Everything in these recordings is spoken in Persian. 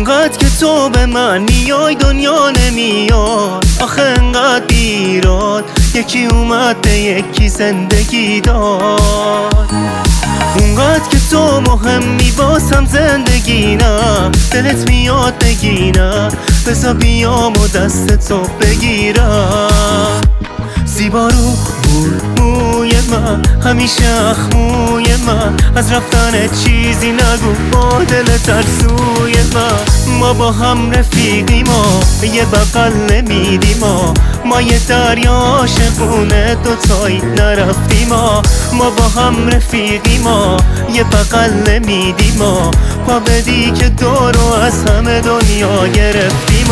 اونقدر که تو به من میای دنیا نمیاد، آخه انقدر بیراد یکی اومد به یکی زندگی داد. اونقدر که تو مهمی واسم زندگی نه، دلت میاد بگی نه، بذار بیام و دست تو بگیرم. زیبا رو موی من، همیشه اخموی من، از رفتنت چیزی نگو با دل ترسوی من. ما با هم رفیقیم و یه بغل نمیدیم، ما یه دریا عاشقونه دوتایی نرفتیم. ما با هم رفیقیم و یه بغل نمیدیم، پا بدی که دورو از همه دنیا گرفتیم.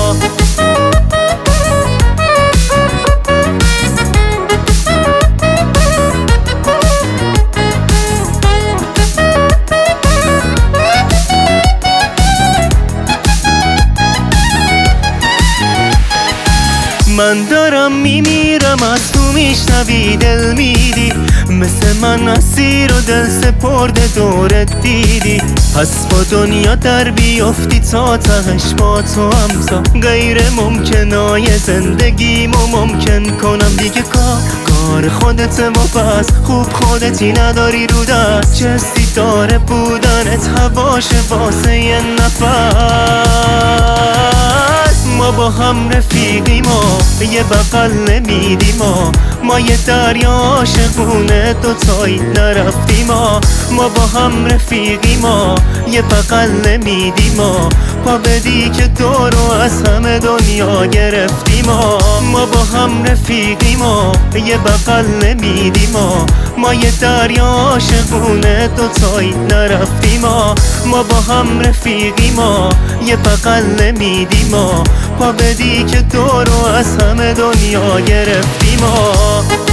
من دارم میمیرم از تو میشنوی دل میدی، مثل من اسیر و دل سپرده دورت دیدی. پس با دنیا در بیافتی تا تهش با تو همتا، غیر ممکنای زندگیمو ممکن کنم دیگه. کار خودت و پس خوب خودتی نداری رو دست، چستی داره بودنت هواش واسه یه نفس. ما با هم رفیقیم و یه بغل نمیدیم، ما یه دریا عاشقونه دوتایی نرفتیم. ما با هم رفیقیم و یه بغل نمیدیم، پا بدی که دورو از همه دنیا گرفتیم. ما با هم رفیقیم و یه بغل نمیدیم، ما یه دریا عاشقونه دوتایی نرفتیم. ما با هم رفیقیم و یه بغل نمیدیم، پا بدی که دورو از همه دنیا گرفتیم.